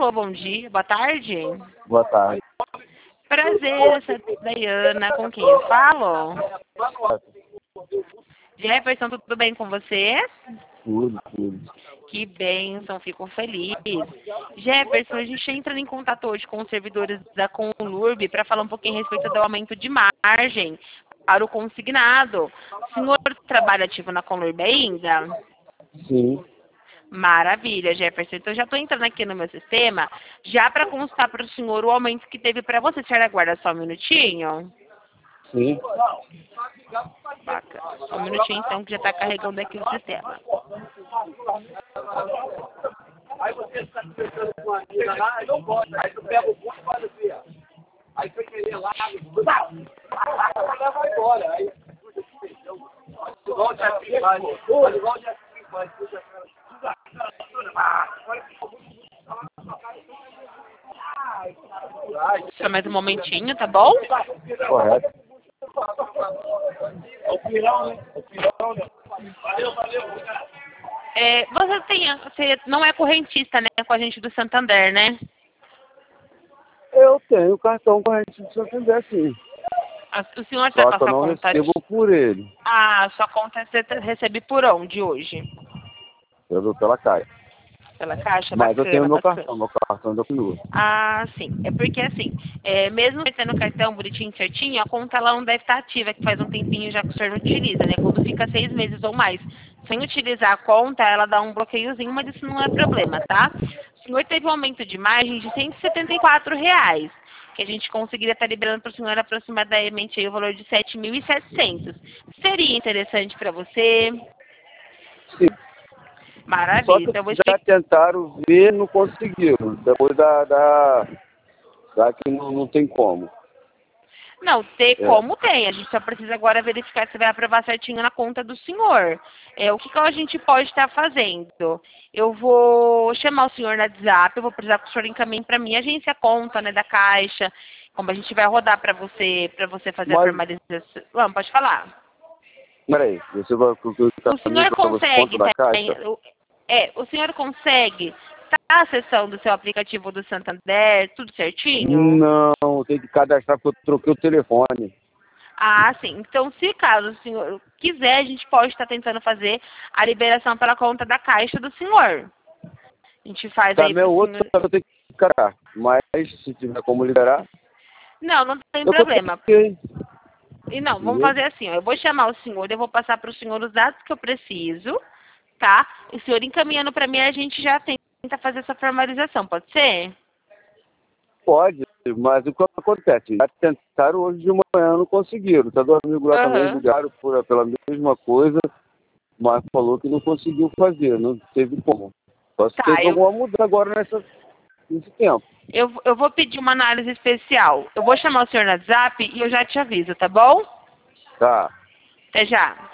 Alô, bom dia, boa tarde. Boa tarde. Prazer, essa é a Dayana, com quem eu falo? Jefferson, tudo bem com você? Tudo. Que bênção, fico feliz. Jefferson, a gente entra em contato hoje com os servidores da Conlurb para falar um pouquinho a respeito do aumento de margem para o consignado. O senhor trabalha ativo na Conlurb ainda? Sim. Maravilha, Jefferson. Então, já estou entrando aqui no meu sistema, já para constar para o senhor o aumento que teve para você. A senhora aguarda só um minutinho? Sim. Bacana. Só um minutinho, então, que já está carregando aqui o sistema. Aí você está conversando com uma amiga lá, aí não pode. Aí tu pega o ponto e faz assim, ó. Aí foi querer lá, vai embora. Aí, igual o Jeff faz, igual o Jeff faz. Só mais um momentinho, tá bom? Correto. É o pirão, né? Valeu. Você não é correntista, né, com a gente do Santander, né? Eu tenho cartão corrente do Santander, sim. O senhor está Só com a que eu sua não conta... recebo por ele. Ah, sua conta você recebe por onde hoje? Eu dou pela Caixa. Pela Caixa? Mas eu tenho Bacana. meu cartão da Conlurb. Ah, sim. É porque assim, mesmo tendo o cartão bonitinho, certinho, a conta ela não deve estar ativa, que faz um tempinho já que o senhor não utiliza, né? Quando fica 6 meses ou mais sem utilizar a conta, ela dá um bloqueiozinho, mas isso não é problema, tá? O senhor teve um aumento de margem de R$ 174, que a gente conseguiria estar liberando para o senhor aproximadamente aí o valor de 7.700. Seria interessante para você? Sim. Só Maravilha. que Então, eu vou já explicar. tentaram ver, não conseguiram. Depois da que não tem como. Não, ter É. como tem. A gente só precisa agora verificar se vai aprovar certinho na conta do senhor. O que a gente pode estar fazendo? Eu vou chamar o senhor no WhatsApp, eu vou precisar que o senhor encaminhe para mim a agência conta, né, da Caixa, como a gente vai rodar para você fazer a Mas, formalização. Vamos, pode falar. peraí, você vai O senhor para você consegue, conta da Caixa? o senhor consegue a sessão do seu aplicativo do Santander, tudo certinho? Não, tem que cadastrar porque eu troquei o telefone. Ah, sim. Então, se caso o senhor quiser, a gente pode estar tentando fazer a liberação pela conta da Caixa do senhor. A gente faz aí Também pro o outro senhor... eu tenho que cadastrar. Mas se tiver como liberar, Não tem eu problema. troquei. E não, vamos Entendeu? fazer assim, ó. Eu vou chamar o senhor, eu vou passar para o senhor os dados que eu preciso, tá? O senhor encaminhando para mim, a gente já tenta fazer essa formalização, pode ser? Pode, mas o que acontece? Já tentaram hoje de manhã, não conseguiram. Tá, dois amigos lá também Aham. ligaram pela mesma coisa, mas falou que não conseguiu fazer, não teve como. Só se Tá, teve alguma mudança agora nesse tempo. eu vou pedir uma análise especial. Eu vou chamar o senhor no WhatsApp e eu já te aviso, tá bom? Tá. Até já.